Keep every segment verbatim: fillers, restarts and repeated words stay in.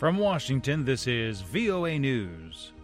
From Washington, this is V O A News.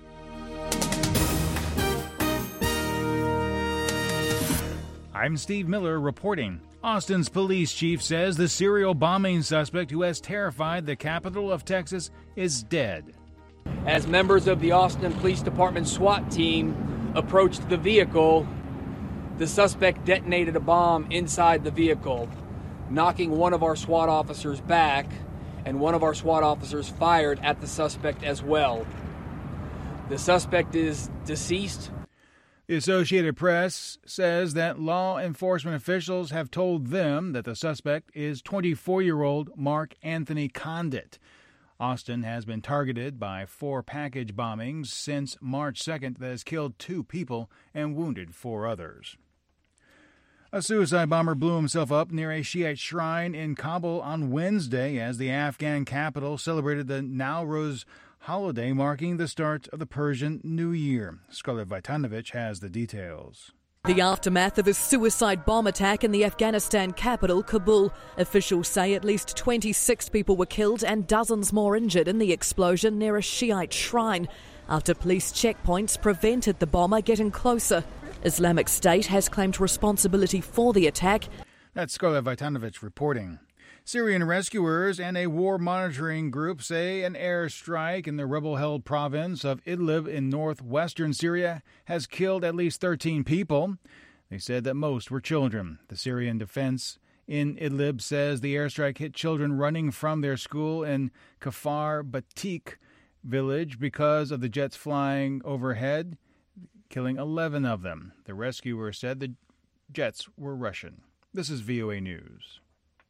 I'm Steve Miller reporting. Austin's police chief says the serial bombing suspect who has terrified the capital of Texas is dead. As members of the Austin Police Department SWAT team approached the vehicle, the suspect detonated a bomb inside the vehicle, knocking one of our SWAT officers back, and one of our SWAT officers fired at the suspect as well. The suspect is deceased. The Associated Press says that law enforcement officials have told them that the suspect is twenty-four-year-old Mark Anthony Condit. Austin has been targeted by four package bombings since March second that has killed two people and wounded four others. A suicide bomber blew himself up near a Shiite shrine in Kabul on Wednesday as the Afghan capital celebrated the Nowruz holiday marking the start of the Persian New Year. Scarlett Vitanovich has the details. The aftermath of a suicide bomb attack in the Afghanistan capital, Kabul. Officials say at least twenty-six people were killed and dozens more injured in the explosion near a Shiite shrine after police checkpoints prevented the bomber getting closer. Islamic State has claimed responsibility for the attack. That's Scarlett Vitanovich reporting. Syrian rescuers and a war monitoring group say an airstrike in the rebel-held province of Idlib in northwestern Syria has killed at least thirteen people. They said that most were children. The Syrian defense in Idlib says the airstrike hit children running from their school in Kafar Batik village because of the jets flying overhead, killing eleven of them. The rescuers said the jets were Russian. This is V O A News.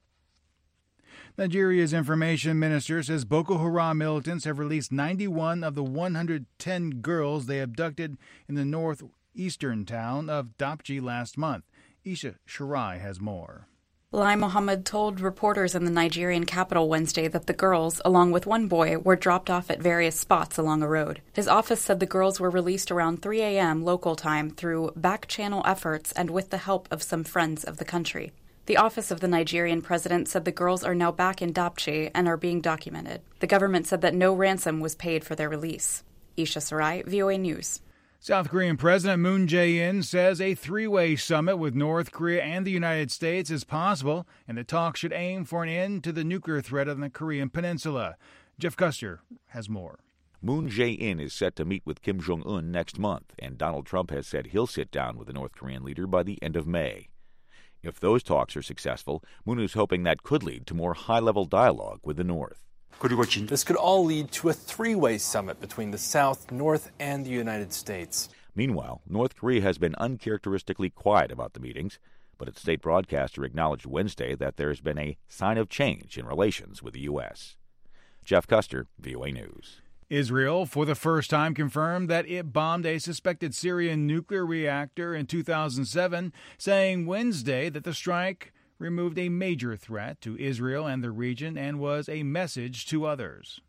Nigeria's information minister says Boko Haram militants have released ninety-one of the one hundred ten girls they abducted in the northeastern town of Dapchi last month. Isha Shirai has more. Lai Mohammed told reporters in the Nigerian capital Wednesday that the girls, along with one boy, were dropped off at various spots along a road. His office said the girls were released around three a.m. local time through back-channel efforts and with the help of some friends of the country. The office of the Nigerian president said the girls are now back in Dapchi and are being documented. The government said that no ransom was paid for their release. Isha Sarai, V O A News. South Korean President Moon Jae-in says a three-way summit with North Korea and the United States is possible, and the talks should aim for an end to the nuclear threat on the Korean peninsula. Jeff Custer has more. Moon Jae-in is set to meet with Kim Jong-un next month, and Donald Trump has said he'll sit down with the North Korean leader by the end of May. If those talks are successful, Moon is hoping that could lead to more high-level dialogue with the North. This could all lead to a three-way summit between the South, North, and the United States. Meanwhile, North Korea has been uncharacteristically quiet about the meetings, but its state broadcaster acknowledged Wednesday that there has been a sign of change in relations with the U S. Jeff Custer, V O A News. Israel, for the first time, confirmed that it bombed a suspected Syrian nuclear reactor in two thousand seven, saying Wednesday that the strike removed a major threat to Israel and the region and was a message to others.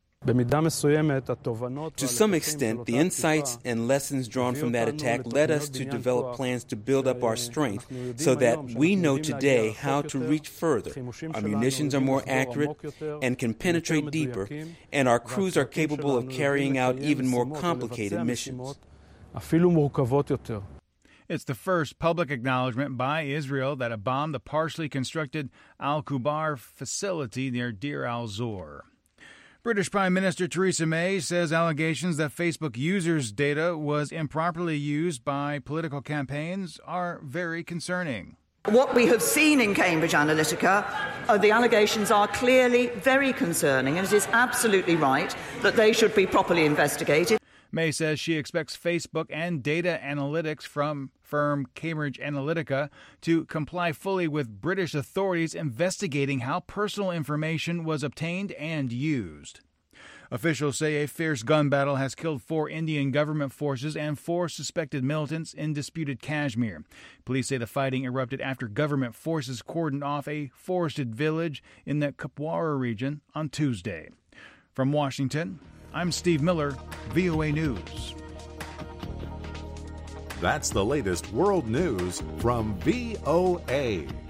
To some extent, the insights and lessons drawn from that attack led us to develop plans to build up our strength so that we know today how to reach further. Our munitions are more accurate and can penetrate deeper, and our crews are capable of carrying out even more complicated missions. It's the first public acknowledgement by Israel that it bombed the partially constructed Al-Kubar facility near Deir al-Zor. British Prime Minister Theresa May says allegations that Facebook users' data was improperly used by political campaigns are very concerning. What we have seen in Cambridge Analytica, uh, the allegations are clearly very concerning, and it is absolutely right that they should be properly investigated. May says she expects Facebook and data analytics from firm Cambridge Analytica to comply fully with British authorities investigating how personal information was obtained and used. Officials say a fierce gun battle has killed four Indian government forces and four suspected militants in disputed Kashmir. Police say the fighting erupted after government forces cordoned off a forested village in the Kupwara region on Tuesday. From Washington, I'm Steve Miller, V O A News. That's the latest world news from V O A.